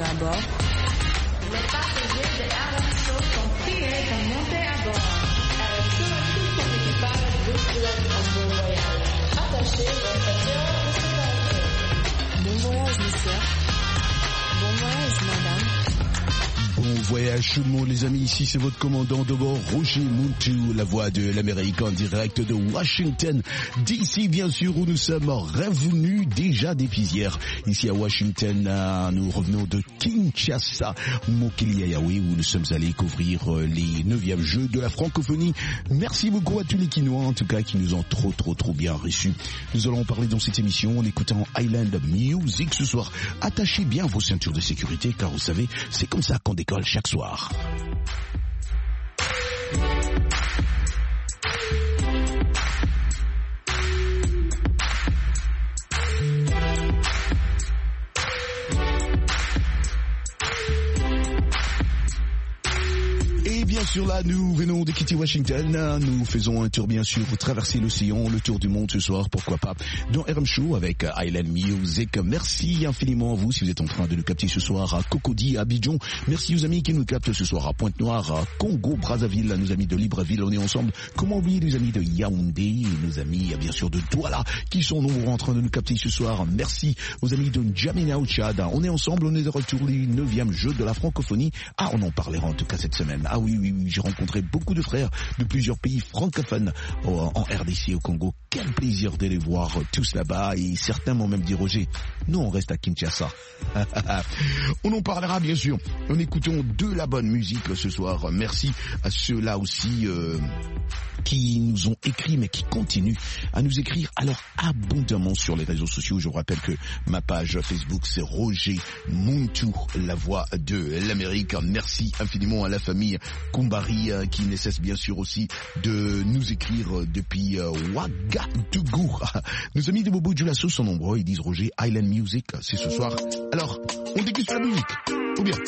à bord. Les passagers de RM Show sont priés de monter à bord. RM Show et tout son équipage vous souhaitent un bon voyage. Attachez vos ceintures de sécurité. Bon voyage, monsieur. Bon voyage, madame. Bon voyage tout le monde les amis, ici c'est votre commandant de bord Roger Muntu, la voix de l'Amérique en direct de Washington DC bien sûr où nous sommes revenus déjà depuis hier. Ici à Washington, nous revenons de Kinshasa, Mokili-Yaoundé où nous sommes allés couvrir les 9e Jeux de la francophonie. Merci beaucoup à tous les Kinois en tout cas qui nous ont trop bien reçus. Nous allons parler dans cette émission en écoutant Island Music ce soir. Attachez bien vos ceintures de sécurité car vous savez, c'est comme ça qu'on décolle chaque soir. Bien sûr là, nous venons de quitter Washington, nous faisons un tour bien sûr, traverser l'océan, le tour du monde ce soir, pourquoi pas, dans RM Show avec Island Music. Merci infiniment à vous si vous êtes en train de nous capter ce soir à Cocody, à Abidjan. Merci aux amis qui nous captent ce soir à Pointe-Noire, à Congo, Brazzaville, nos amis de Libreville, on est ensemble. Comment oublier les amis de Yaoundé et nos amis bien sûr de Douala qui sont nombreux en train de nous capter ce soir. Merci aux amis de N'Djamena au Tchad. On est ensemble, on est de retour les 9e Jeux de la francophonie. Ah, on en parlera en tout cas cette semaine. Ah oui, j'ai rencontré beaucoup de frères de plusieurs pays francophones en RDC, au Congo. Quel plaisir de les voir tous là-bas et certains m'ont même dit Roger, nous on reste à Kinshasa. On en parlera bien sûr en écoutant de la bonne musique ce soir. Merci à ceux-là aussi qui nous ont écrit mais qui continuent à nous écrire alors abondamment sur les réseaux sociaux. Je vous rappelle que ma page Facebook c'est Roger Muntu, la voix de l'Amérique. Merci infiniment à la famille Kumbari qui ne cesse bien sûr aussi de nous écrire depuis Ouagadougou. Nos amis de Bobo Dioulasso sont nombreux, ils disent Roger, Island Music, c'est ce soir. Alors, on déguste la musique, ou bien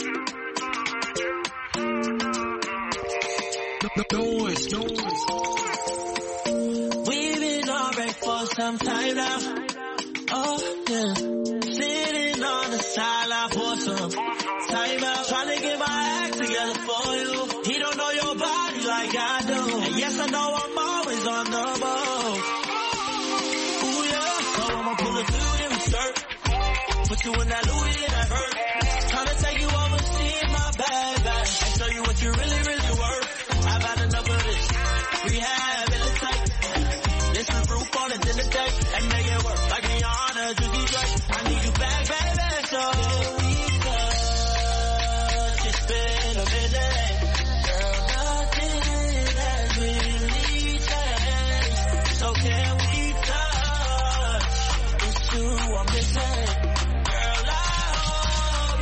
We've been alright for some time now. Oh yeah, sitting on the sideline for some time out, trying to get my act together for you. He don't know your body like I do, and yes I know I'm always on the move. Ooh yeah, so I'ma pull a dude in reserve, put you in that Louis and that hurt. Tryna take you over, see my bag, and show you what you really worth. I've had enough of this rehabilitate. This is roof on it in the day, and make it work like Rihanna, Juicy J. I need you back, baby, so we touch. It's been a minute, girl, nothing has really changed. So can we touch? It's you I'm missing, girl. I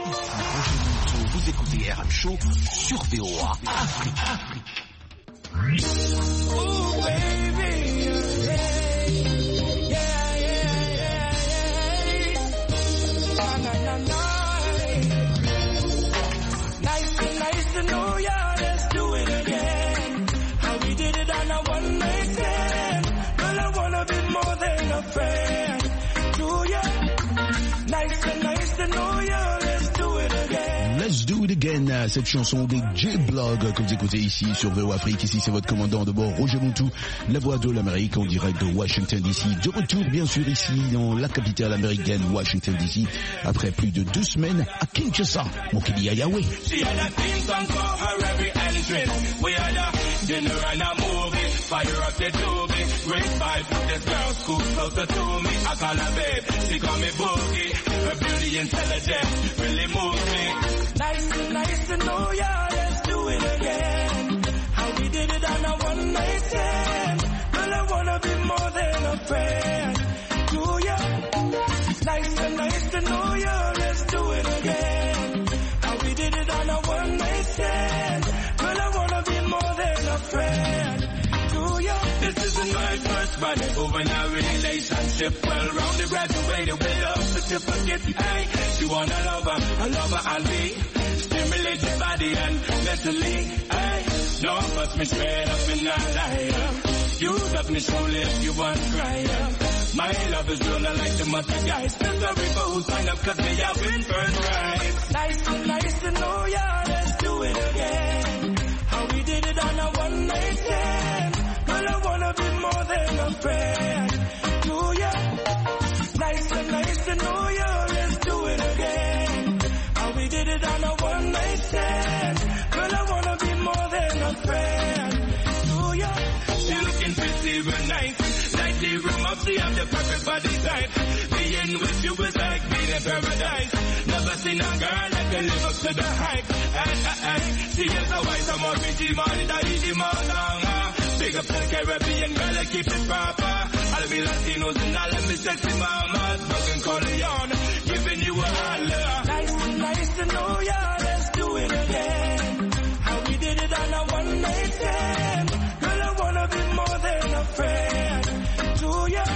Vous écoutez RM Show sur VOA Afrique. Oh baby, Nice to know ya, let's do it again. How we did it on a one night stand. Girl, I wanna be more than a friend. Do ya? Nice to know ya, let's do it again. Let's do it again, cette chanson des J-Blog que vous écoutez ici sur VOA Afrique. Ici c'est votre commandant de bord Roger Montou, la voix de l'Amérique en direct de Washington DC. De retour bien sûr ici dans la capitale américaine Washington DC après plus de 2 semaines à Kinshasa. Mon Kili Ayawe. She had a theme song for her every entrance. We had a dinner and a movie. Fire up the doobie. Great vibes with this girl, school closer to me. I call her babe, she call me Boogie. Her beauty intelligence really moves me. Nice to know ya, let's do it again. How we did it on a one night stand. Girl, I wanna be more than a friend. Do ya? Nice to know ya, let's do it again. How we did it on a one night stand. Girl, I wanna be more than a friend. Do ya? This isn't my first running over in a relationship. Well rounded, graduated with love certificate. Hey, she want a lover and be. Stimulate your body and mentally. Hey, no, but me straight up in a liar. You love me surely if you want cry. My love is real, I like the mother guys. There's a river who sign up cause they have been first right. Nice to know ya, let's do it again. How we did it on a one night stand. Girl, I wanna be more than a friend. Do ya? Nice to know ya, let's do it again. How we did it on a one night stand. Girl, I wanna be more than a friend. Do ya? You're looking pretty real nice. Like the room of the have the perfect body type. Being with you is like being in paradise. Never seen a girl that can live up to the hype. She is a white, I'm a pretty man, daddy, man, big up to the Caribbean girl, I keep it proper. All of me Latinos and all of me sexy mamas, fucking Corleone, giving you a holler. Nice to know ya, let's do it again. How we did it on a one night stand. Girl, I wanna be more than a friend. Do ya?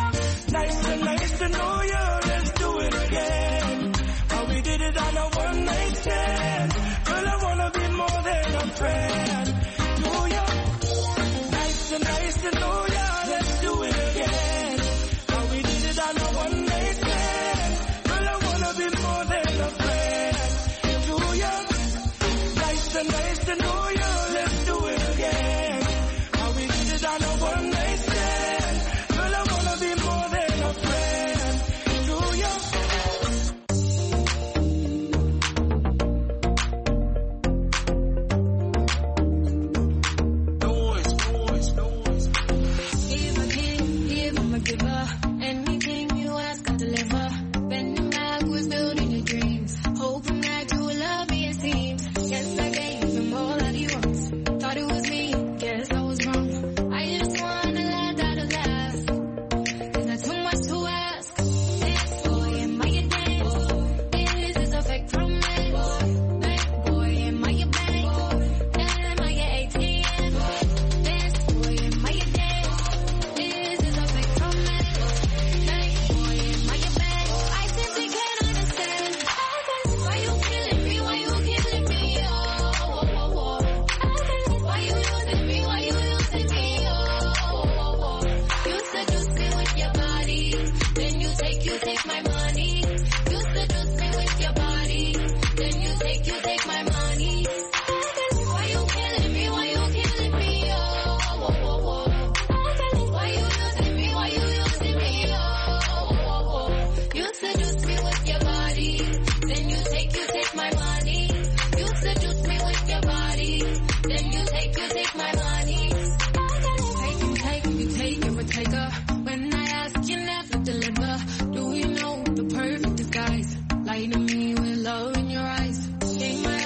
Nice to know ya, let's do it again. How we did it on a one night stand. Girl, I wanna be more than a friend. Do ya? Nice to know ya, let's do it again. How we did it on a one night stand. Girl, I wanna be more than a friend. Do ya? Nice to know ya, let's do it again. How we did it on a one night stand. Girl, I wanna be more than a friend. Do ya? Give a give, I'm a giver. Anything you ask, I deliver. Bending backwards, building your dreams. Hoping that you will love me, it seems. Yes, I gave him all that he wants. Thought it was me, guess I was wrong. I just wanna let that laugh. Is that too much to ask? This boy, am I your dance? Is this a fake romance? Bad boy, am I your bank? Am I your ATM? This boy, am I your dance? Is this a fake romance? Bad boy, am I your bank? I simply can't understand. Why you killing me? Why you killing me? Oh. Why you using me? Why you using me? Oh. You seduce me with your body, then you take my money. You seduce me with your body, then you take my money. Why you killing me? Why you killing me? Oh. Why you using me? Why you using me? Oh. You seduce me with your body, then you take my money. You seduce me with your body, then you take my money. Take, you're a taker. When I ask, you never deliver. Do you know the perfect disguise? Lie to me with love in your eyes. Gave my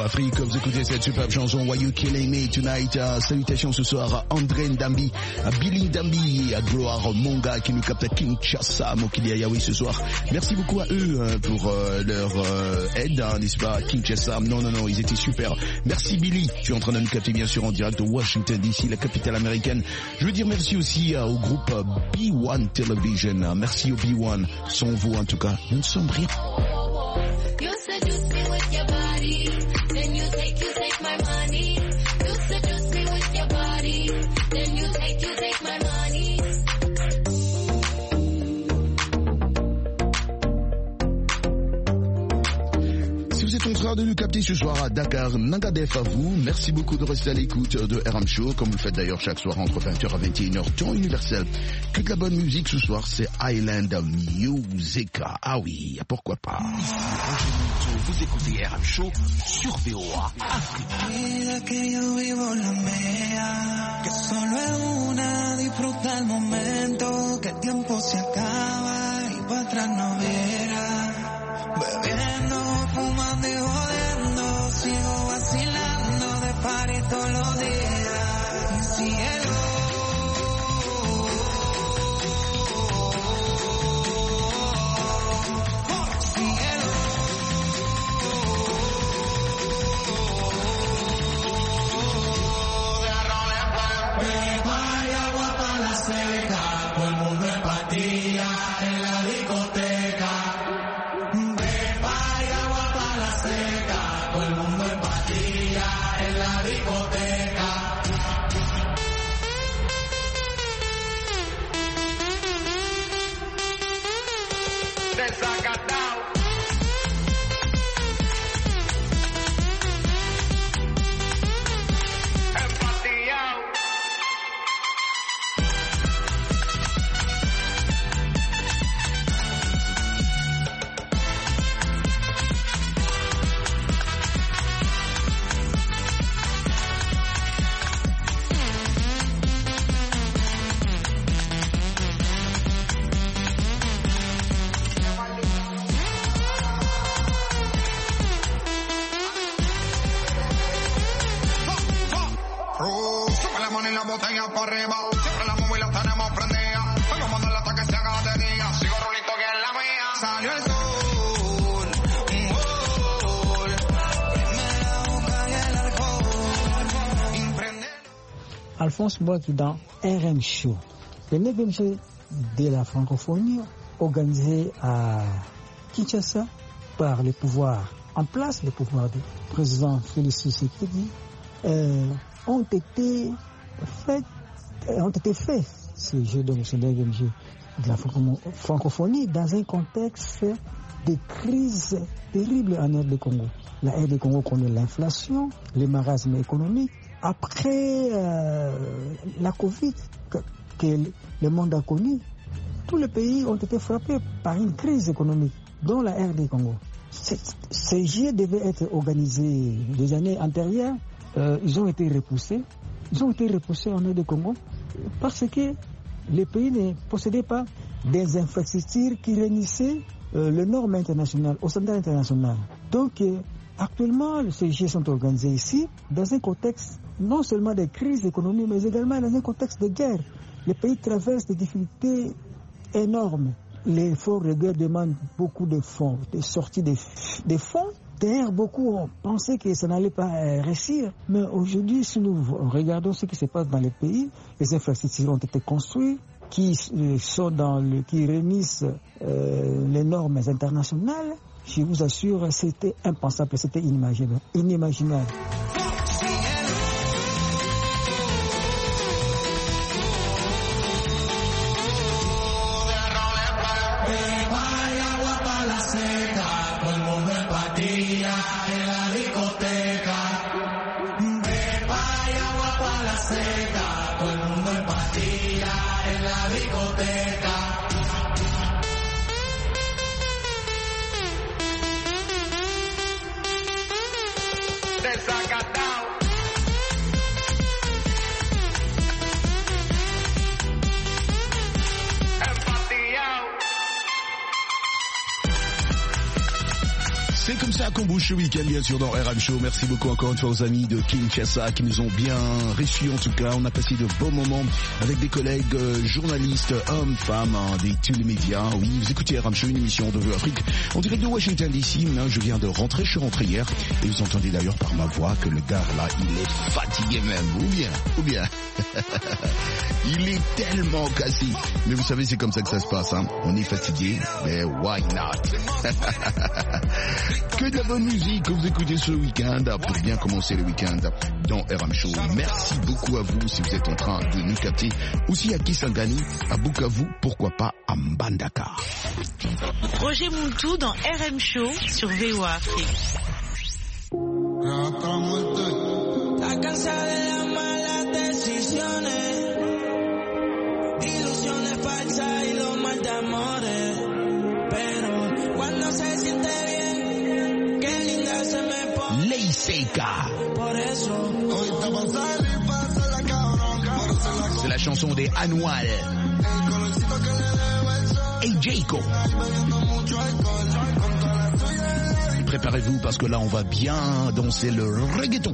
Afrique, vous écoutez cette superbe chanson Why You Killing Me Tonight. Salutations ce soir à André Ndambi, à Billy Ndambi et à Gloire Monga qui nous capte à Kinshasa, Mokili Ayawi ce soir. Merci beaucoup à eux pour leur aide, n'est-ce pas, à Kinshasa. Non, ils étaient super. Merci Billy, tu es en train de nous capter bien sûr en direct de Washington DC, la capitale américaine. Je veux dire merci aussi au groupe B1 Television. Merci au B1. Sans vous en tout cas, nous ne sommes rien. You seduce me with your body, then you take my money. You seduce me with your body, then you take my money. Si vous êtes en train de nous capter ce soir à Dakar, Nangadef à vous. Merci beaucoup de rester à l'écoute de RM Show, comme vous le faites d'ailleurs chaque soir entre 20h à 21h, temps universel. Que de la bonne musique ce soir, c'est Island Music. Ah oui, pourquoi pas. Vous écoutez RM Show sur VOA Afrique. Vida que yo vivo la mía, que solo es una, disfruta el momento, que el tiempo se acaba y para atrás no viera. Bebiendo, fumando y jodiendo, sigo vacilando de party todos los días. Y cielo, cielo. Beba y agua para la seca, todo el mundo en patilla en la discoteca. Beba y agua para la seca, todo el mundo en patilla en la discoteca. Desacatado. Empatillado. Sube la mano y la botella para arriba. Siempre la móvil la tenemos prendida. Vengo a mandarla hasta que se haga de día. Sigo rolito que es la mía. Salió el sol, un gol. Primera boca y el alcohol. Imprende. Alphonse Boaki dans RM Show, le 9e show de la francophonie organisé à Kinshasa par le pouvoir en place, le pouvoir du président Félix Tshisekedi, ont été faits ces jeux, donc ce 9e jeu de la francophonie dans un contexte de crise terrible en RD Congo. La RD Congo connaît l'inflation, le marasme économique. Après la Covid que le monde a connu, tous les pays ont été frappés par une crise économique, dont la RD Congo. Ces jeux devaient être organisés des années antérieures. Ils ont été repoussés. Ils ont été repoussés en RD Congo parce que les pays ne possédaient pas des infrastructures qui réunissaient les normes internationales, aux standards internationaux. Donc, actuellement, ces jeux sont organisés ici dans un contexte non seulement de crise économique, mais également dans un contexte de guerre. Les pays traversent des difficultés énormes. L'effort de guerre demande beaucoup de fonds, de sorties des fonds. D'ailleurs, beaucoup ont pensé que ça n'allait pas réussir. Mais aujourd'hui, si nous regardons ce qui se passe dans les pays, les infrastructures ont été construites, qui réunissent les normes internationales. Je vous assure, c'était impensable, c'était inimaginable. C'est comme comme ça qu'on bouge ce week-end, bien sûr, dans RM Show. Merci beaucoup encore une fois aux amis de Kinshasa qui nous ont bien reçus. En tout cas, on a passé de beaux moments avec des collègues journalistes, hommes, femmes, des tous les médias. Oui, vous écoutez RM Show, une émission de Vue Afrique en direct de Washington DC. Je viens de rentrer, je suis rentré hier. Et vous entendez d'ailleurs par ma voix que le gars là, il est fatigué même. Ou bien. Il est tellement cassé. Mais vous savez, c'est comme ça que ça se passe. Hein. On est fatigué, mais why not? Que de la bonne musique que vous écoutez ce week-end pour bien commencer le week-end dans RM Show. Merci beaucoup à vous si vous êtes en train de nous capter. Aussi à Kisangani, à Bukavu, pourquoi pas à Mbandaka. Roger Muntu dans RM Show sur VOA Afrique. La cansada de las malas decisiones, ilusiones falsas y los mal de amores. Pero cuando se siente bien, qué linda se me pone. Ley Seca. Por eso, hoy te vas a salir, pásala cabrón. C'est la chanson des Annual. Et Jacob. Préparez-vous parce que là on va bien danser le reggaeton.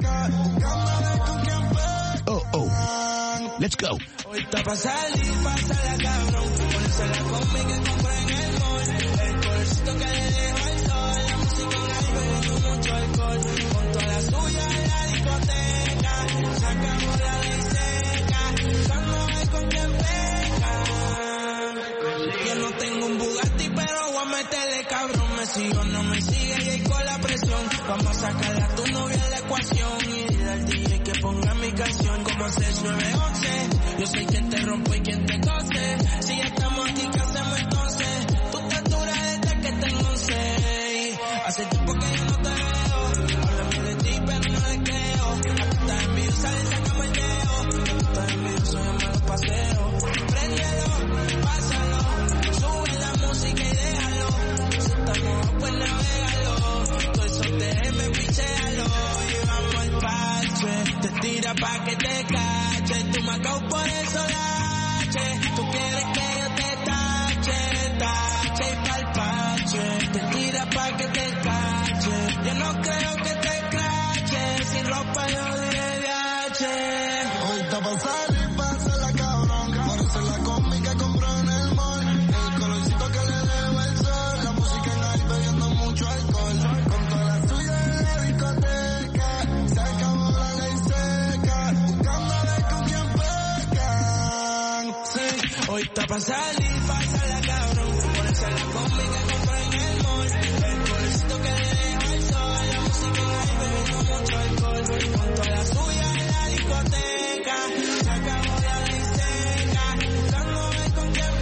Oh oh, let's go. Ahorita pa' salir, pásala cabrón. Ponérsela conmigo que compré en el mall. El colorcito que le dejo al sol. La música en ahí bebiendo mucho alcohol. Con toda la suya en la discoteca. Se acabó la ley seca. Ya no hay con quien peca. Yo no tengo un Bugatti, pero voy a meterle cabrón. Me sigo, no me sigue y ahí con la presión. Vamos a sacarle a tu novia la ecuación. Y dile al DJ que ponga mi canción. Como 6911. Yo soy quien te rompo y quien te cose. Si estamos aquí, ¿qué hacemos entonces? Tu estatura desde que tengo 6. Hace tiempo que yo no te veo. Háblame de ti, pero no le creo. Aquí estás envidiosa, le sacamos el dedo. Tú estás envidioso, yo me lo paseo. Préndelo, pásalo. Sube la música y déjalo. Si estamos, pues navégalo. Todo eso déjeme, pichéalo. Y vamos al parche. Te tira pa' que te cache. Tú me acabo por eso lache. Tú quieres que yo te tache y pa'l parche. Te tira pa' que te cache. Yo no creo que te crache. Sin ropa yo diré viaje. Hoy está pa' salir, pásala cabrón. Parecela conmigo que compró en el mall. El colorcito que le dejo el sol. La música en ahí bebiendo mucho alcohol. Con toda la suya en la discoteca. Se acabó la ley seca. Buscando a ver con quién pecan. Sí, hoy está pa' salir, pásala cabrón. Ponérsela conmigo que compré en el mall. El colorcito que le dejo el sol. La música en ahí bebiendo mucho alcohol. Con toda la suya en la discoteca. Se acabó la ley seca. Buscando a ver con quién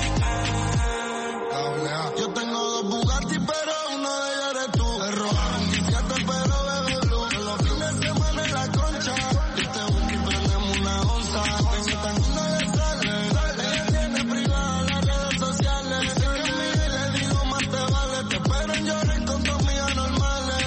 pecan. Yo tengo dos Bugatti, pero uno de ellos eres tú. El rojo, un 17, pero bebe blue. En los fines de semana en la concha. Yo te busco y prendemos una onza. Ese tan lindo le sale. Ella tiene privada las redes sociales. Sé que a mí le digo más te vale. Te espero en llorar con dos mías normales.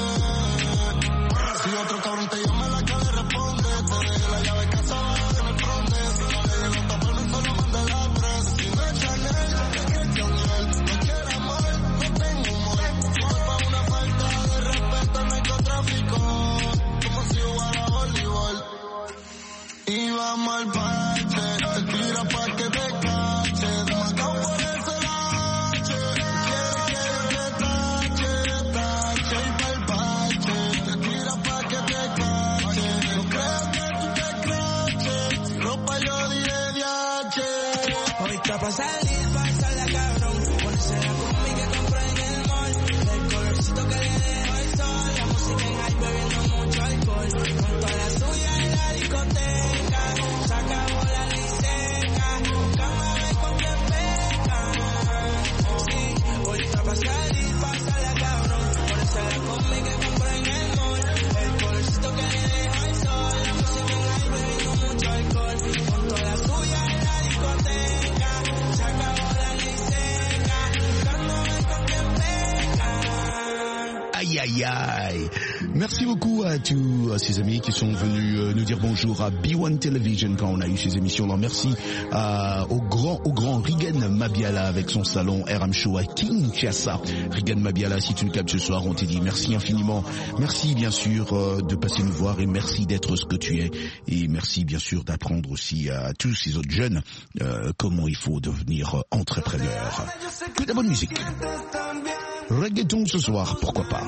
Si otro cabrón te llama la cara responde. Te dejé la llave casada en el fronte. Si no le llego los tapones solo mande la presa. Si no es Chanel, es Christian Dior. No quiero amor, no tengo humor. Si fue pa' una falta de respeto al narcotráfico. Como si jugara voleibol. Y vamos al parche. Te tira pa' que te cache. Demacao por eso la H. Quieres que yo te tache y pa'l parche. Te tira pa' que te cache. No creo que tú te craches. Ropa yo diré DH. Hoy está pa' salir, pásala cabrón. Ponérsela conmigo que compré en el mall. El colorcito que le dejo el sol. La música en ahí bebiendo mucho alcohol. Con toda la suya en la discoteca. Se acabó la ley seca. Buscando a ver con quién peca. Sí, hoy está pa' salir, pásala cabrón. Ponérsela conmigo que compré en el mall. El colorcito que le dejo el sol. La música en ahí bebiendo mucho alcohol. Con toda la suya en la discoteca. Se acabó à tous ces amis qui sont venus nous dire bonjour à B1 Television quand on a eu ces émissions-là. Merci au grand Regan Mabiala avec son salon RM Show à Kinshasa. Regan Mabiala, si tu nous captes ce soir, on te dit merci infiniment. Merci bien sûr de passer nous voir et merci d'être ce que tu es. Et merci bien sûr d'apprendre aussi à tous ces autres jeunes comment il faut devenir entrepreneur. Que de la bonne musique. Reggaeton ce soir, pourquoi pas.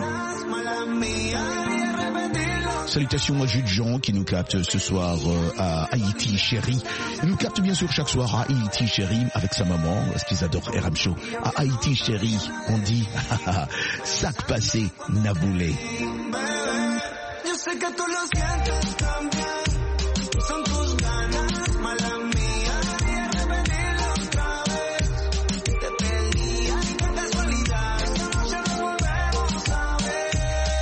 Salutations à Jules Jean qui nous capte ce soir à Haïti Chérie. Il nous capte bien sûr chaque soir à Haïti Chérie avec sa maman, parce qu'ils adorent RM Show. À Haïti Chérie, on dit sac passé, Naboulé. Yo sé que tú lo sientes también. Son tus ganas, mala mía, y repetirlo otra vez. Te perdí, ay, qué casualidad. Esta noche nos volvemos a ver.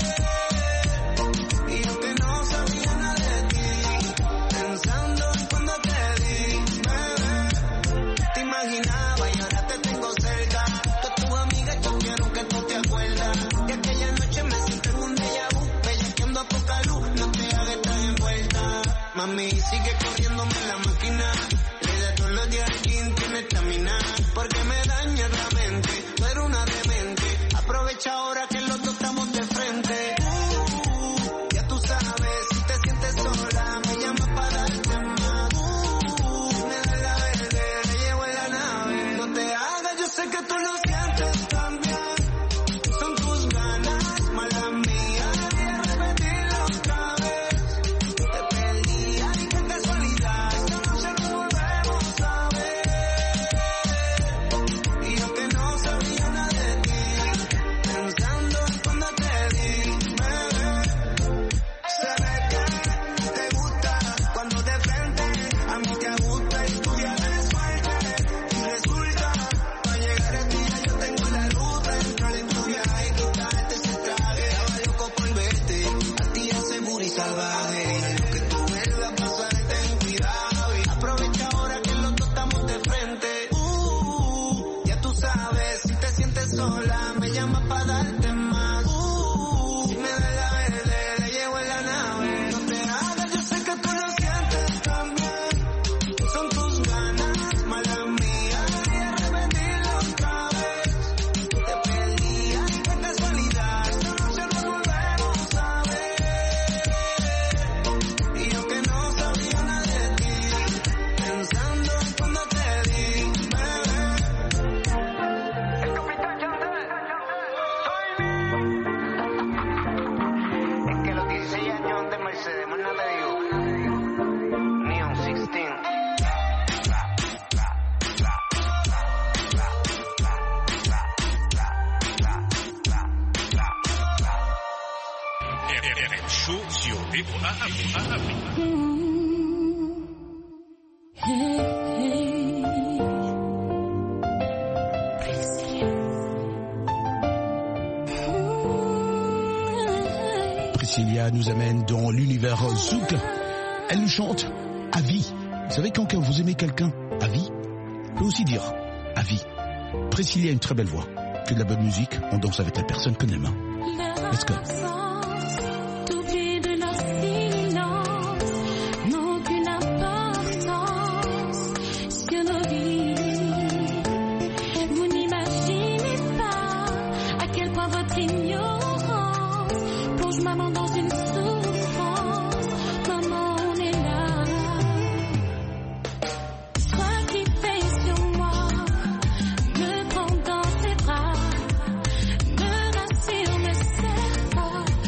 Y yo que no sabía nada de ti, pensando en cuando te di, bebé. Te imaginaba y ahora te tengo cerca. Todas tus amigas yo quiero que tú te acuerdas. Y aquella noche me siento en un déjà vu. Bellaqueando a poca luz, no te hagas estar envuelta. Mami, sigue corriéndome la máquina. Le da todos los días quien tiene estamina. Porque me daña la mente, tú eres una demente. Aprovecha ahora que los dos estamos de frente. Ya tú sabes, si te sientes sola, me llamas para darte más. Me da la verde, le llevo en la nave. No te hagas, yo sé que tú lo sientes también. Son tus ganas, mala mía, y repetirlo otra vez. Te perdí, ay, qué casualidad. Esta noche nos volvemos a ver. Y yo que no sabía nada de ti, pensando en cuando te di, bebé. Se ve que te gusta cuando de frente a mí te gusta y tú ya de suerte. Y resulta, para llegar a ti ya yo tengo la ruta. Entrar en tu viaje y quitarte ese traje. Estaba loco por verte, a ti ya seguro y salvaje. Y lo que tú vuelvas a pasar, ten cuidado. Y aprovecha ahora que los dos estamos de frente. Ya tú sabes, si te sientes sola, me llamas para darte más. Si me da la verde, le llevo en la nave. No te hagas, yo sé que tú lo sientes también. Son tus ganas, mala mía, y repetirlo otra vez. Te perdí, ay, qué casualidad. Esta noche nos volvemos a ver. Y yo que no sabía nada de ti, pensando en cuando te di, bebé. El capitán Yandel, es que los 16 años de Mercedes, más nada te digo. Neon 16. RM Show sur VOA Afrique. Priscilla nous amène dans l'univers zouk. Elle nous chante à vie. Vous savez, quand vous aimez quelqu'un à vie, on peut aussi dire à vie. Priscilla a une très belle voix. Que de la bonne musique, on danse avec la personne qu'on aime. Let's go. T'oublies de leur silence, n'ont aucune importance sur nos vies. Vous n'imaginez pas à quel point votre ignorance plonge maman dans une souffrance. Maman, on est là. Toi qui veilles sur moi, me prends dans tes bras, me rassure, me serre fort.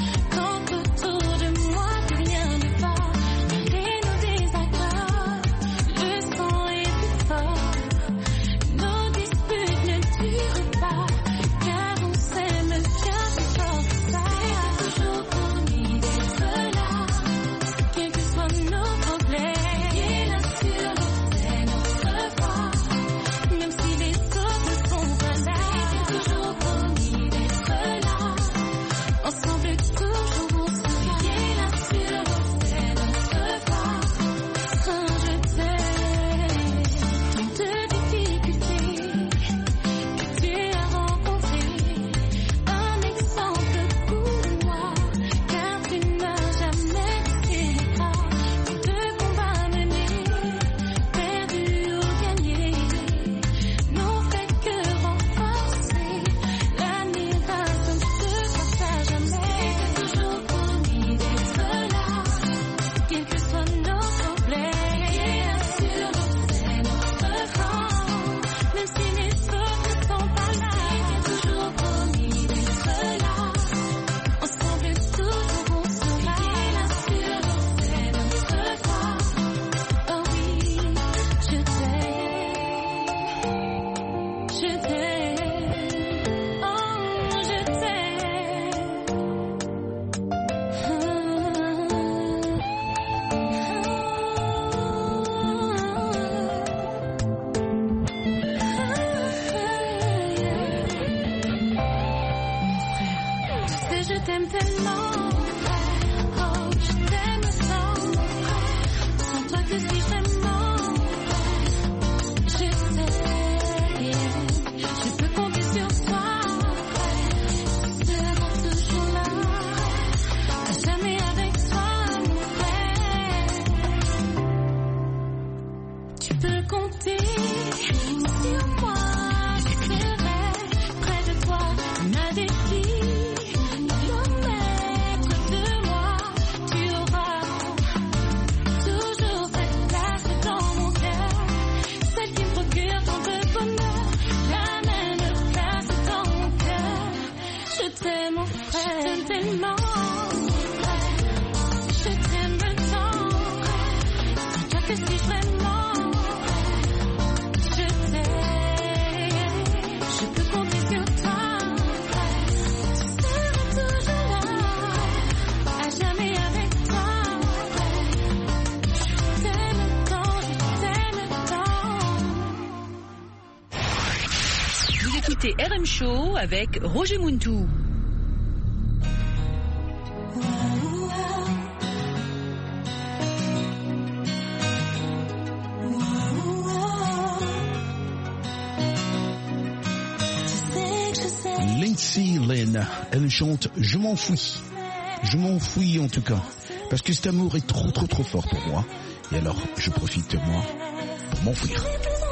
écoutez RM Show avec Roger Muntou. Lindsay Lane, elle chante « Je m'enfuis ». Je m'enfuis en tout cas, parce que cet amour est trop fort pour moi. Et alors, je profite de moi pour m'enfuir.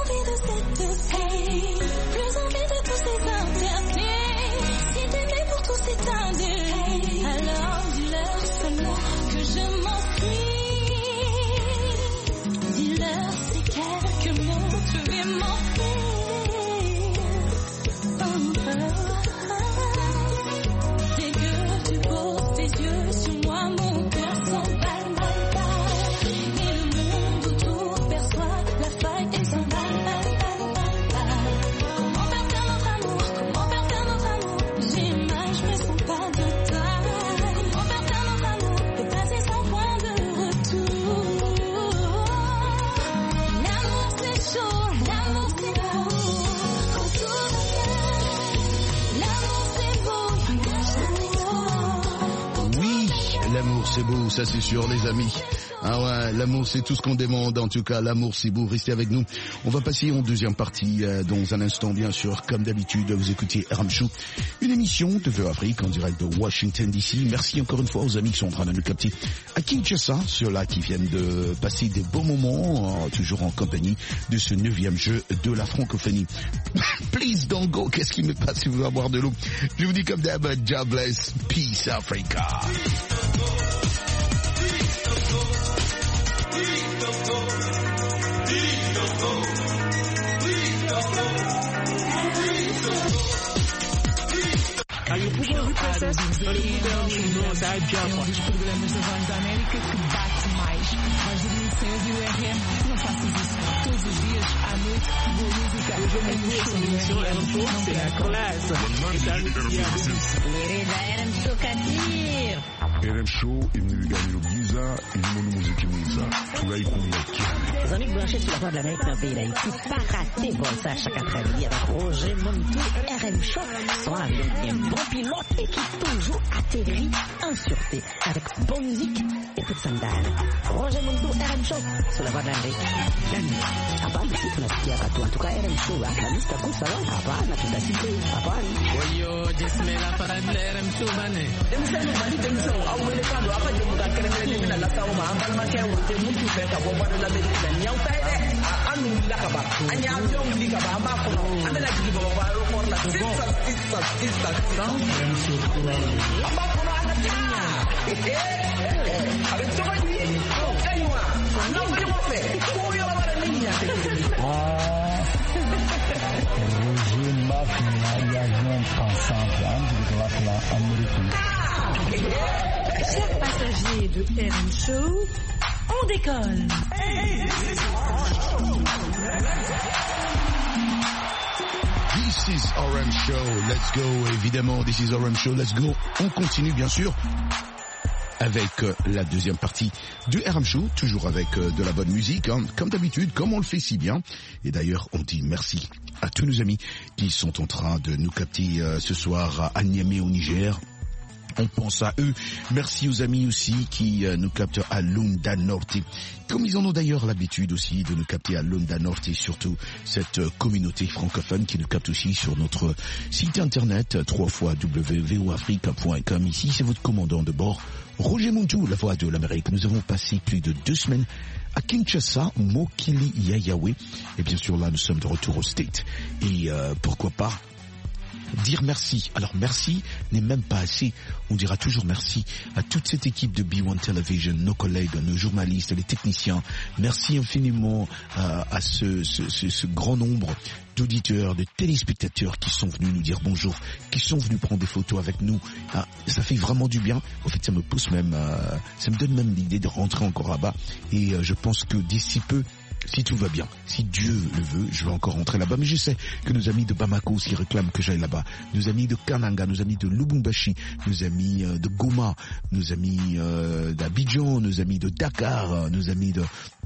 L'amour c'est beau, ça c'est sûr les amis. Ah ouais, l'amour c'est tout ce qu'on demande, en tout cas l'amour c'est beau, restez avec nous. On va passer en deuxième partie dans un instant bien sûr, comme d'habitude vous écoutez RM Show, une émission de VOA Afrique en direct de Washington DC. Merci encore une fois aux amis qui sont en train de nous capter à Kinshasa, ceux-là qui viennent de passer des beaux moments, toujours en compagnie de ce 9e jeu de la francophonie. Please don't go, qu'est-ce qui me passe si vous voulez boire de l'eau? Je vous dis comme d'hab, God bless, peace Africa. Aí o povo processo dos programas da Voz da América que bate mais. Vais dormir cedo e o RM não faças isso. Todos os dias, à noite, boa música. RM Show imnibigani Giza inimonu muziki mwiza tugayikumbukia. Les amis branchés sur la Voix de l'Amérique dans le pays d'Haïti, pas rater vol ça chaque après-midi avec Roger Muntou, RM Show, soit avec un bon pilote et qui toujours atterrit en sûreté avec bonne musique et toute sandale. Roger Muntou, RM Show, sur la Voix de l'Amérique. Hapana, si tunasikia watu, en tout cas RM Show, la lista kusa wa, hapana, tutasikia, hapana. Oyo, jesmela para RM Show bane. Emisani mali temisani, au wele kando, apa jemu ka keremele mina la sauma, ambal ma kaya wote mutu feka, bomba de la Amérique, nyau taide, anu lakaba, anya avion likaba, amba kono, anda la jigi baba, aro por la, sisa. Amba kono anda tia. Avec toi, kaiwa, non mais mon fait, koyo la bara niña. Roger Mafia, il y a un ensemble, de la américaine. Chers passagers de RM Show, on décolle. This is RM Show, let's go, évidemment, this is RM Show, let's go. On continue bien sûr avec la deuxième partie du RM Show, toujours avec de la bonne musique, hein, comme d'habitude, comme on le fait si bien. Et d'ailleurs, on dit merci à tous nos amis qui sont en train de nous capter ce soir à Niamey au Niger. On pense à eux. Merci aux amis aussi qui nous captent à Lunda Norte. Comme ils en ont d'ailleurs l'habitude aussi de nous capter à Lunda Norte et surtout cette communauté francophone qui nous capte aussi sur notre site internet www.voafrica.com. Ici, c'est votre commandant de bord, Roger Muntou, la voix de l'Amérique. Nous avons passé plus de 2 semaines à Kinshasa, Mokili Yayawe. Et bien sûr, là, nous sommes de retour au State. Et pourquoi pas dire merci. Alors merci n'est même pas assez. On dira toujours merci à toute cette équipe de B1 Television, nos collègues, nos journalistes, les techniciens. Merci infiniment à ce grand nombre d'auditeurs, de téléspectateurs qui sont venus nous dire bonjour, qui sont venus prendre des photos avec nous. Ça fait vraiment du bien. En fait, ça me pousse même, ça me donne même l'idée de rentrer encore là-bas. Et je pense que d'ici peu, si tout va bien, si Dieu le veut, je vais encore rentrer là-bas. Mais je sais que nos amis de Bamako aussi réclament que j'aille là-bas. Nos amis de Kananga, nos amis de Lubumbashi, nos amis de Goma, nos amis d'Abidjan, nos amis de Dakar, nos amis de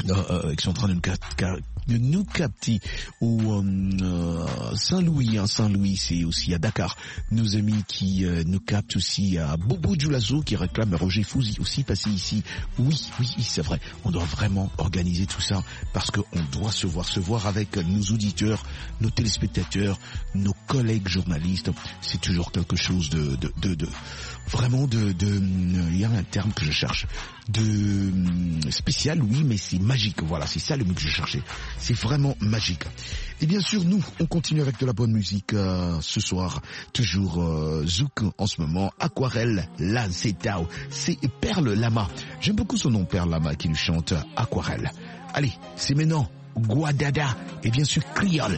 qui sont en train de nous capter au Saint-Louis. Saint-Louis, c'est aussi à Dakar. Nos amis qui nous captent aussi à Bobo Dioulasso qui réclame Roger Fouzi aussi passer ici. Oui, c'est vrai. On doit vraiment organiser tout ça parce qu'on doit se voir avec nos auditeurs, nos téléspectateurs, nos collègues journalistes. C'est toujours quelque chose de vraiment il y a un terme que je cherche, de spécial, oui, mais c'est magique. Voilà, c'est ça le mot que je cherchais. C'est vraiment magique. Et bien sûr, nous, on continue avec de la bonne musique ce soir. Toujours Zouk en ce moment. Aquarelle, là, c'est Tao. C'est Perle Lama. J'aime beaucoup son nom, Perle Lama, qui nous chante Aquarelle. Allez, c'est maintenant Guadada et bien sûr Criole.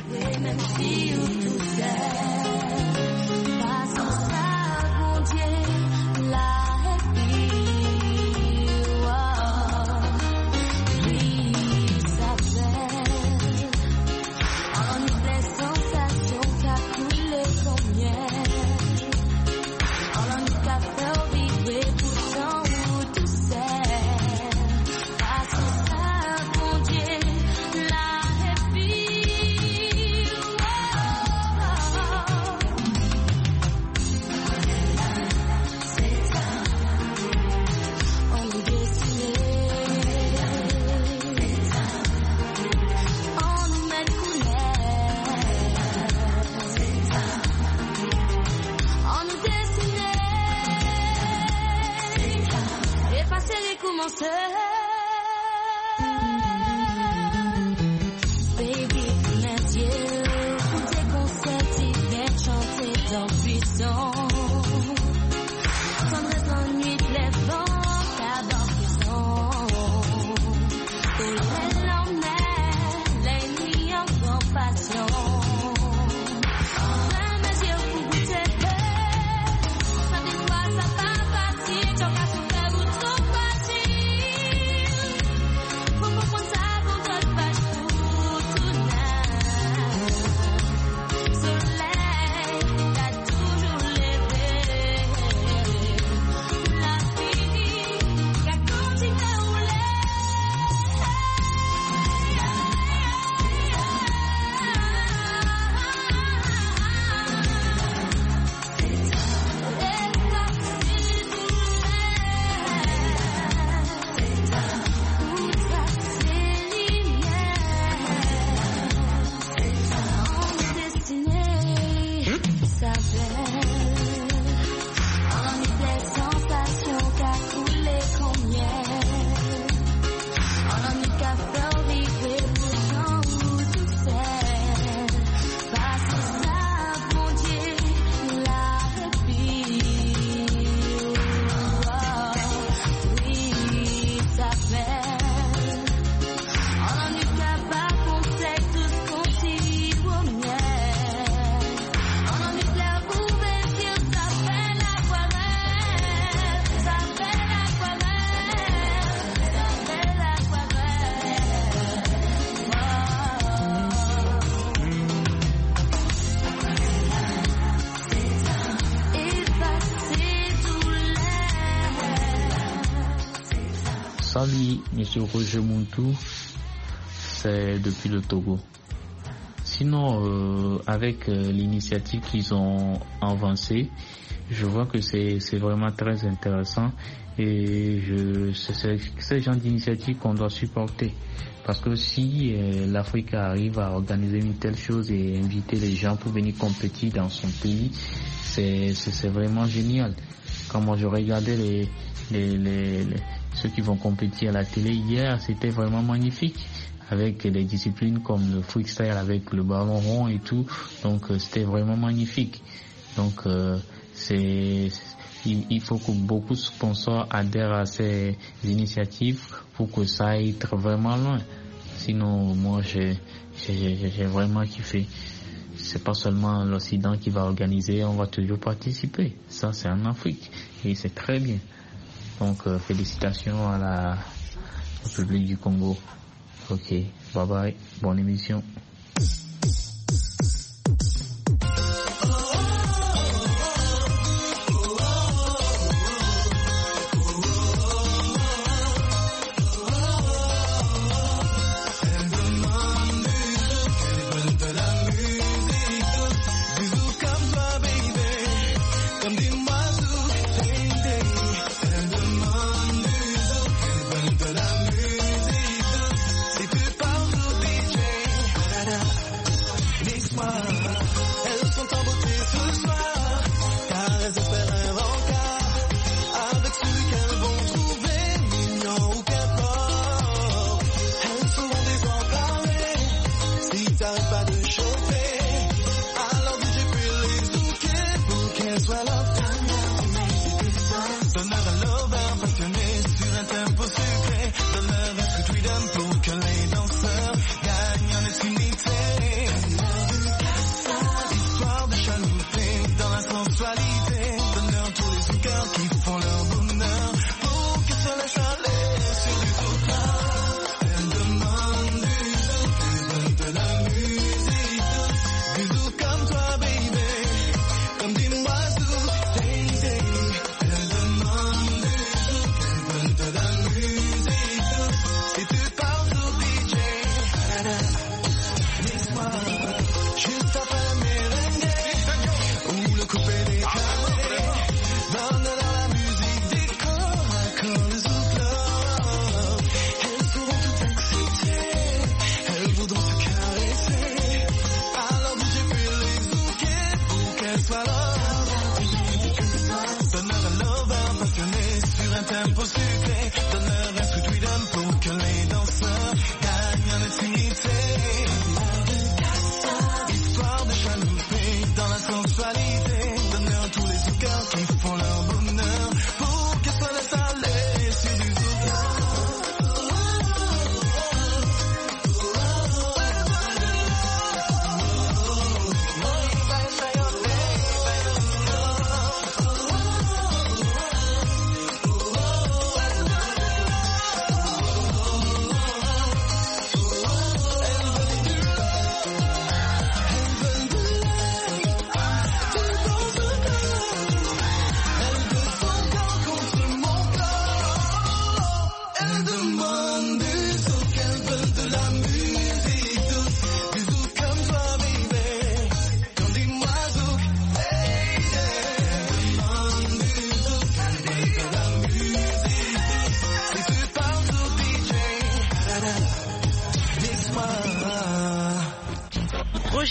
Salut, Monsieur Roger Muntu, c'est depuis le Togo. Sinon, avec l'initiative qu'ils ont avancée, je vois que c'est vraiment très intéressant et c'est ce genre d'initiative qu'on doit supporter. Parce que si l'Afrique arrive à organiser une telle chose et inviter les gens pour venir compétir dans son pays, c'est vraiment génial. Quand moi je regardais ceux qui vont compétir à la télé hier, c'était vraiment magnifique. Avec des disciplines comme le freestyle avec le ballon rond et tout. Donc c'était vraiment magnifique. Donc il faut que beaucoup de sponsors adhèrent à ces initiatives pour que ça aille vraiment loin. Sinon moi j'ai vraiment kiffé. C'est pas seulement l'Occident qui va organiser, on va toujours participer. Ça c'est en Afrique et c'est très bien. Donc félicitations à la République du Congo. Ok, bye bye, bonne émission.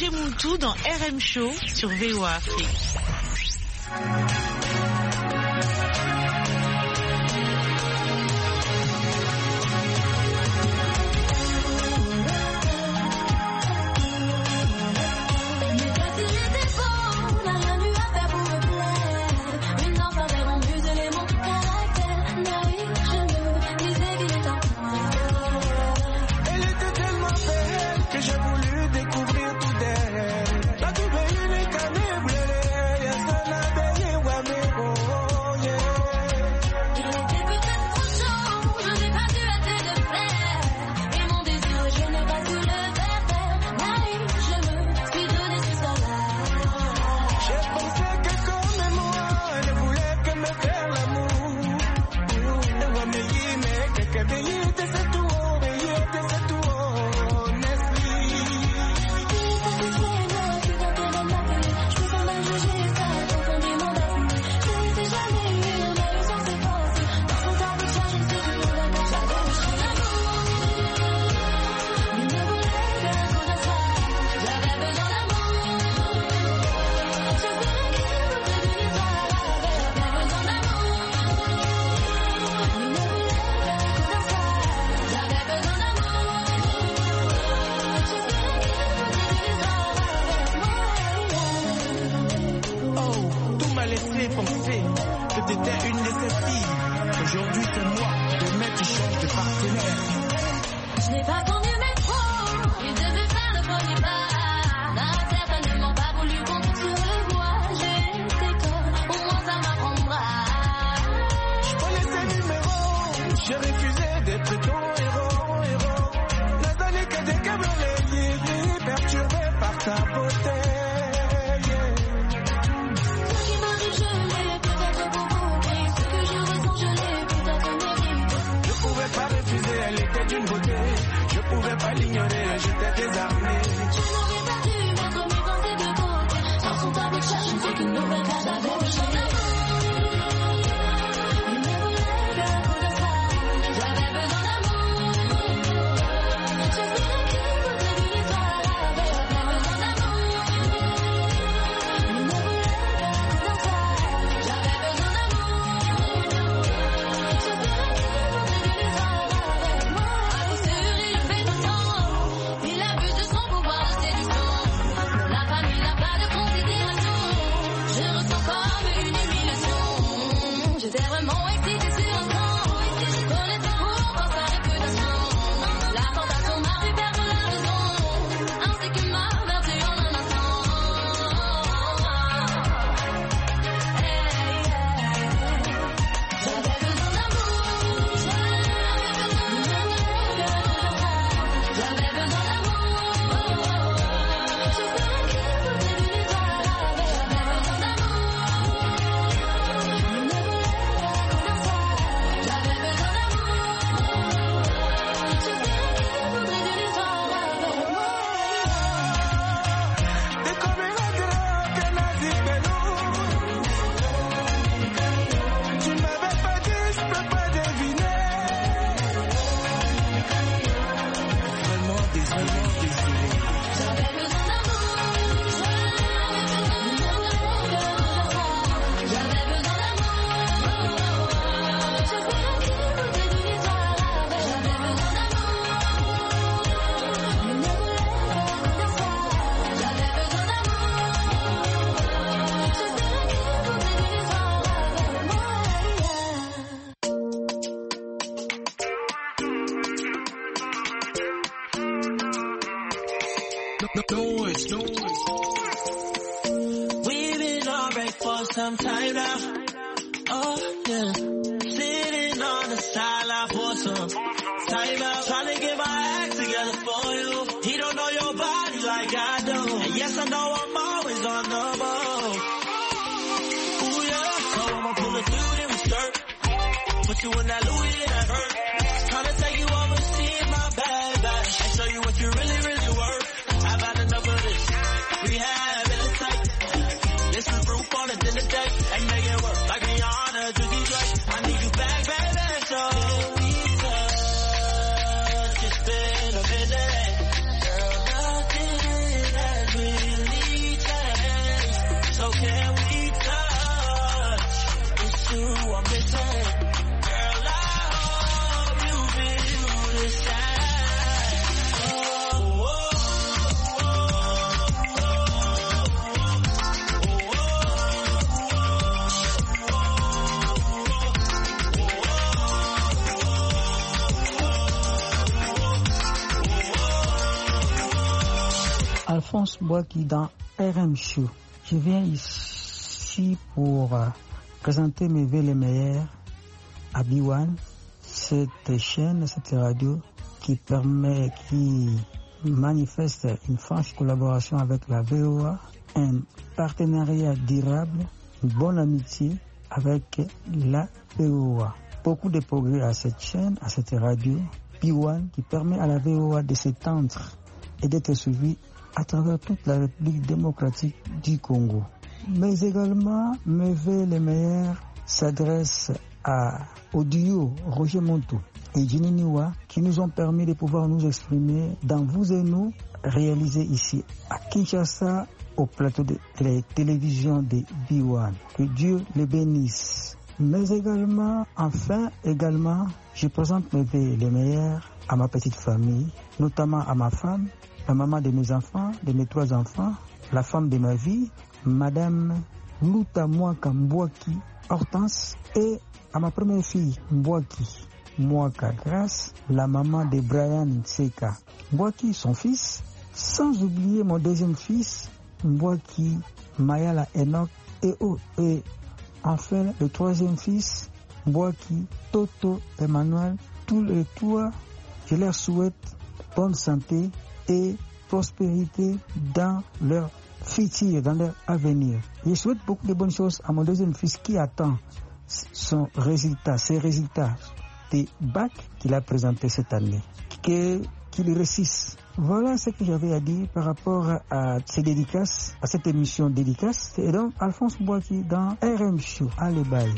Roger Moutou dans RM Show sur VOA Afrique. We've been alright for some time now. Oh yeah, sitting on the sideline for some time out, trying to get my act together for you. He don't know your body like I do, and yes I know I'm always on the move. Ooh yeah, so I'ma pull a dude in my skirt, put you in that Louis and that hurt. Trying to take you over, see my bag, and show you what you really worth. I've had enough of this. Rehab in the tight. This is proof on it in the day. And make it work like Rihanna, Juicy J. I need you back, baby. So we touch. It's been a minute. Girl, nothing has been Alphonse Boaki dans RM Show. Je viens ici pour présenter mes vœux les meilleurs à B1, cette chaîne, cette radio qui manifeste une franche collaboration avec la VOA, un partenariat durable, une bonne amitié avec la VOA. Beaucoup de progrès à cette chaîne, à cette radio B1 qui permet à la VOA de s'étendre et d'être suivie à travers toute la République démocratique du Congo. Mais également, mes vœux les meilleurs s'adressent au duo Roger Montou et Jenny Niwa qui nous ont permis de pouvoir nous exprimer dans Vous et Nous, réalisé ici à Kinshasa au plateau de la télévision de B1. Que Dieu les bénisse. Mais également, je présente mes vœux les meilleurs à ma petite famille, notamment à ma femme, la maman de mes enfants, de mes 3 enfants, la femme de ma vie, Madame Luta Mwaka Mbwaki Hortense, et à ma première fille, Mbwaki Mwaka Grace, la maman de Brian Seka Mbwaki, son fils, sans oublier mon deuxième fils, Mbwaki Mayala Enoch, et enfin le troisième fils, Mbwaki Toto Emmanuel. Tous les trois, je leur souhaite bonne santé et prospérité dans leur futur, dans leur avenir. Je souhaite beaucoup de bonnes choses à mon deuxième fils qui attend ses résultats des bacs qu'il a présentés cette année. Qu'il réussisse. Voilà ce que j'avais à dire par rapport à ces dédicaces, à cette émission dédicace. Et donc, Alphonse Boaki dans RM Show. Allez, bye.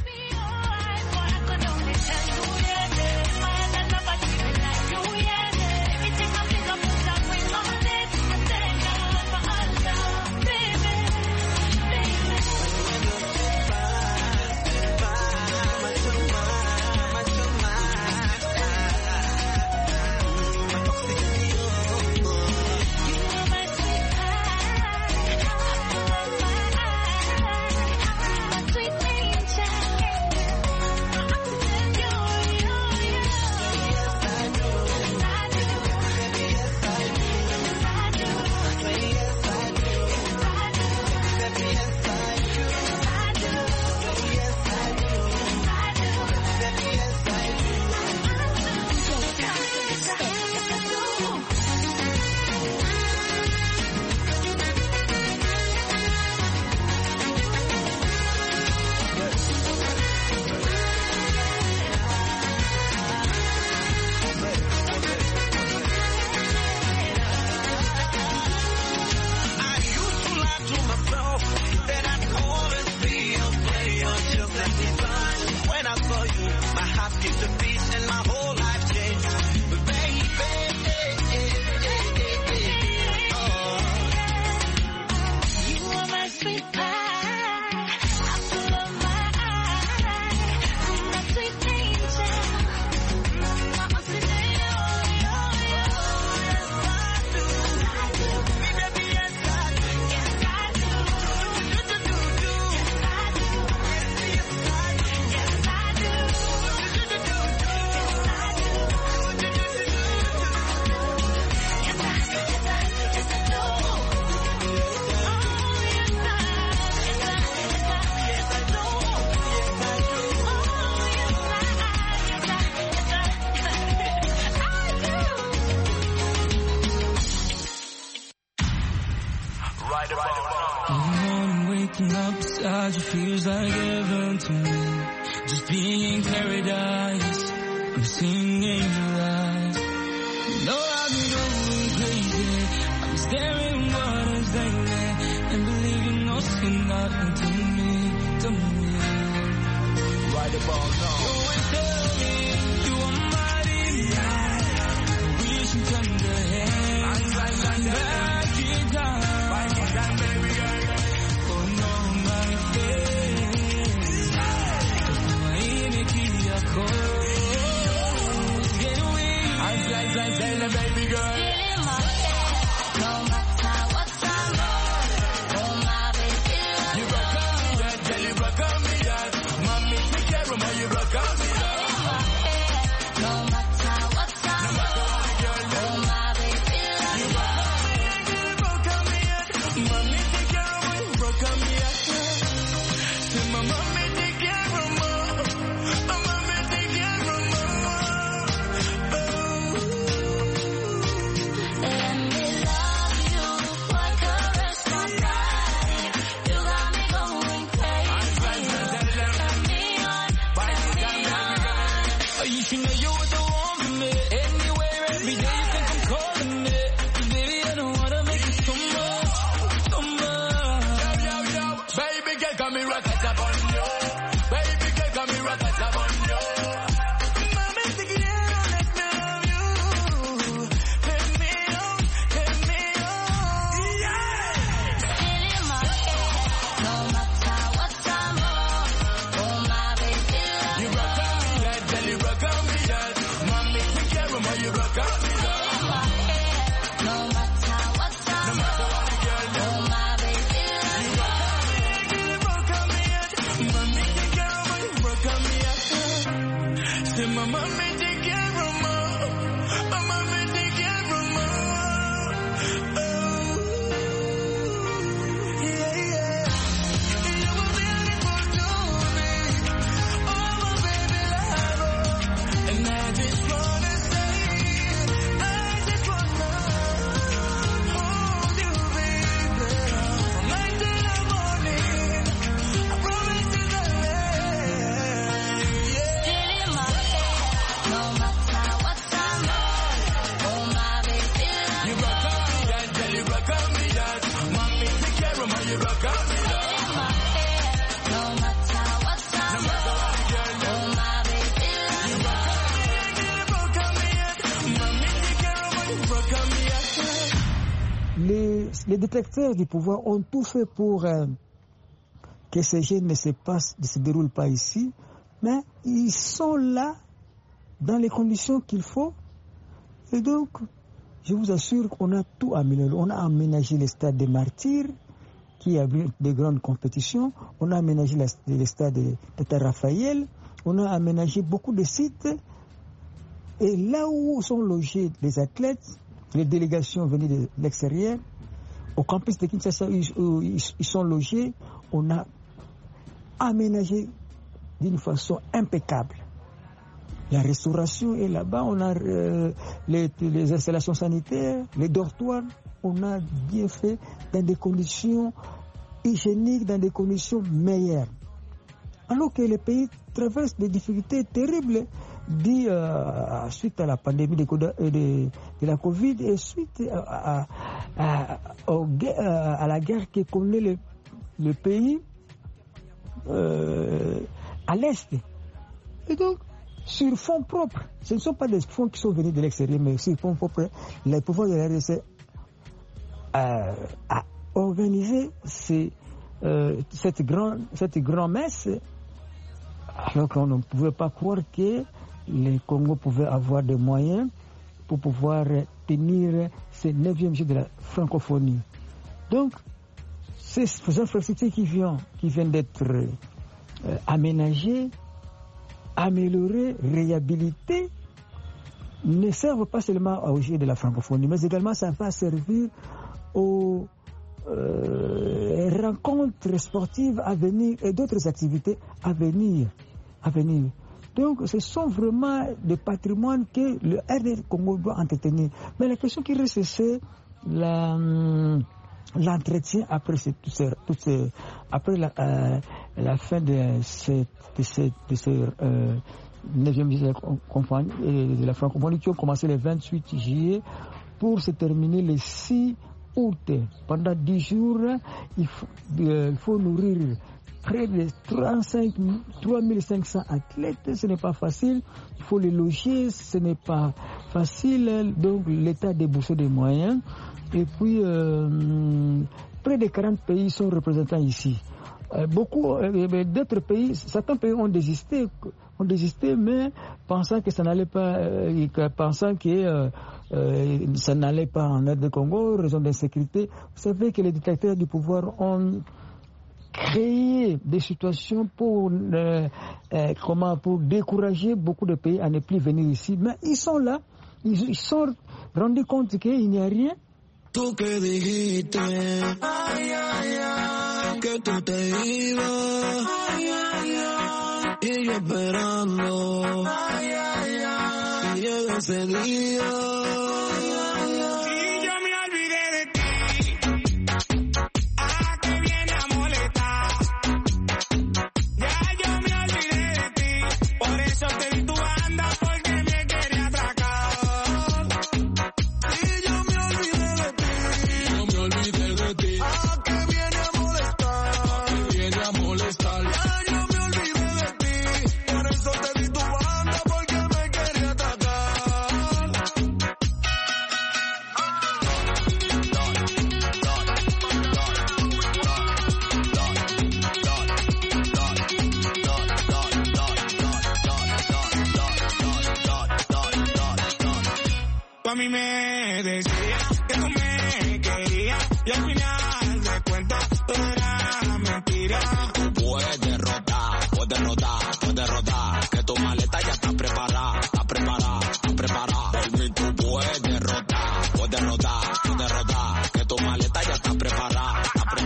beside you feels like heaven to me. Just being in paradise, I'm seeing angel eyes. You know I've been going crazy, I'm staring waters daily, and believing no sin nothing to me, to me. Right about now. You always tell me you are mighty, wish you tender hands, I'm back in time. Baby girl. Baby girl, no matter what time, oh my baby, you rock on me, that girl, you rock on me, that mommy take care of me, you rock on me, that no matter what time, oh my baby, you rock on me, you rock on me, Les détracteurs du pouvoir ont tout fait pour que ces jeunes ne se déroulent pas ici, mais ils sont là dans les conditions qu'il faut. Et donc, je vous assure qu'on a tout amélioré. On a aménagé les stades des martyrs, qui abrite de grandes compétitions. On a aménagé les stades de Tata Raphaël. On a aménagé beaucoup de sites. Et là où sont logés les athlètes, les délégations venues de l'extérieur, au campus de Kinshasa, où ils sont logés, on a aménagé d'une façon impeccable. La restauration est là-bas, on a les installations sanitaires, les dortoirs, on a bien fait dans des conditions hygiéniques, dans des conditions meilleures. Alors que les pays traversent des difficultés terribles suite à la pandémie de la Covid et suite à la guerre que connaît le pays à l'Est. Et donc, sur fonds propres, ce ne sont pas des fonds qui sont venus de l'extérieur, mais sur fonds propres, le pouvoir de la RDC a organisé cette grand-messe, alors qu'on ne pouvait pas croire que les Congos pouvaient avoir des moyens pour pouvoir tenir ce 9e jour de la francophonie. Donc, ces infrastructures qui viennent d'être aménagées, améliorées, réhabilitées, ne servent pas seulement au jeu de la francophonie, mais également ça va servir aux rencontres sportives à venir et d'autres activités à venir. Donc, ce sont vraiment des patrimoines que le RD Congo doit entretenir. Mais la question qui reste, c'est l'entretien après après la fin de ce 9e de la francophonie qui ont commencé le 28 juillet pour se terminer le 6 août. Pendant 10 jours, il faut nourrir près de 3500 athlètes. Ce n'est pas facile. Il faut les loger. Ce n'est pas facile. Donc l'État a déboursé des moyens. Et puis, près de 40 pays sont représentants ici. Beaucoup d'autres pays, certains pays ont désisté, mais pensant que ça n'allait pas, ça n'allait pas en aide de Congo, raison d'insécurité. Vous savez que les dictateurs du pouvoir ont créé des situations pour décourager beaucoup de pays à ne plus venir ici. Mais ils sont là, ils se sont rendus compte qu'il n'y a rien. Tú que dijiste, que tú te ibas, y yo esperando, y llega ese día. A mí me decía que tú me querías y al final de cuentas todo era mentira. Tú puedes derrotar, que tu maleta ya está preparada. Por mí tú puedes derrotar, que tu maleta ya está preparada.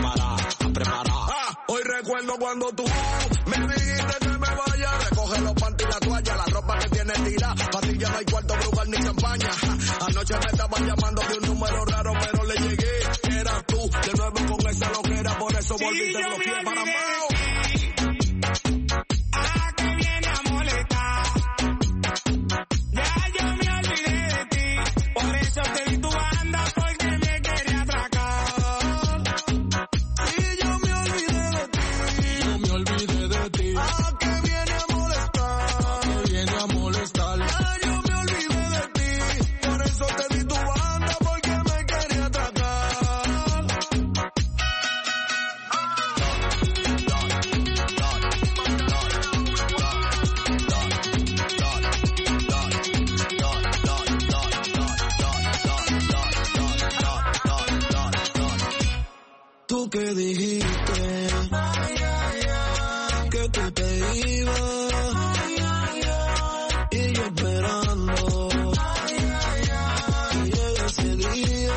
Hoy recuerdo cuando tú me dijiste que me vaya, recoge los panty y la toalla, la ropa que tienes tirada, fácil ya no hay cuarto, brugal ni champaña. Anoche me estaban llamando de un número raro, pero le llegué. Eras tú, de nuevo con esa loquera, por eso volví y te bloqueé para más. Banda lo que dijiste, que tú te ibas, y yo esperando que llegue ese día.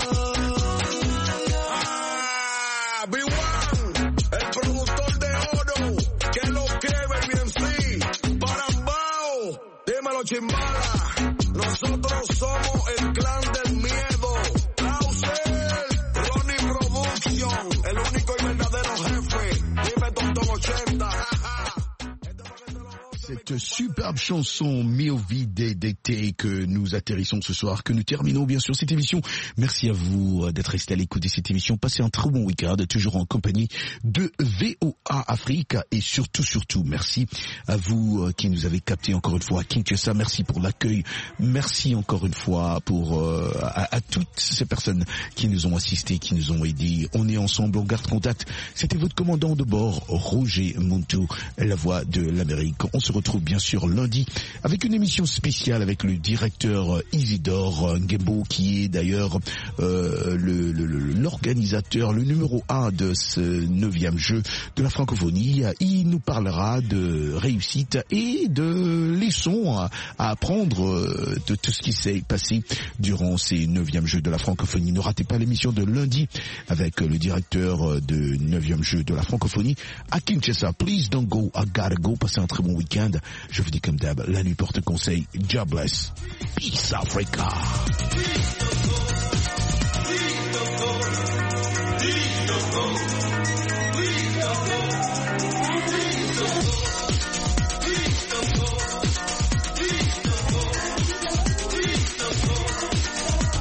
B1, el productor de oro, que lo que baby en sí, Parambao, dímelo Chimbala, nosotros somos el clan del miedo, Clausel, Ronnie Production, el único y verdadero jefe, dime Tonton 80. Cette superbe chanson Miovi d'été que nous atterrissons ce soir, que nous terminons bien sûr cette émission. Merci à vous d'être resté à l'écoute de cette émission. Passez un très bon week-end, toujours en compagnie de VOA Afrique et surtout, merci à vous qui nous avez capté encore une fois à Kinshasa. Merci pour l'accueil. Merci encore une fois pour à toutes ces personnes qui nous ont assistés, qui nous ont aidés. On est ensemble, on garde contact. C'était votre commandant de bord, Roger Muntu, la voix de l'Amérique. On se retrouve bien sûr lundi avec une émission spéciale avec le directeur Isidore Ngembo qui est d'ailleurs l'organisateur, le numéro 1 de ce 9e jeu de la francophonie. Il nous parlera de réussite et de leçons à apprendre de tout ce qui s'est passé durant ces 9e jeux de la francophonie. Ne ratez pas l'émission de lundi avec le directeur de 9e jeu de la francophonie à Kinshasa. Please don't go, I gotta go. Passez un très bon week-end. Je vous dis comme d'hab, la nuit porte conseil. God bless. Peace Africa.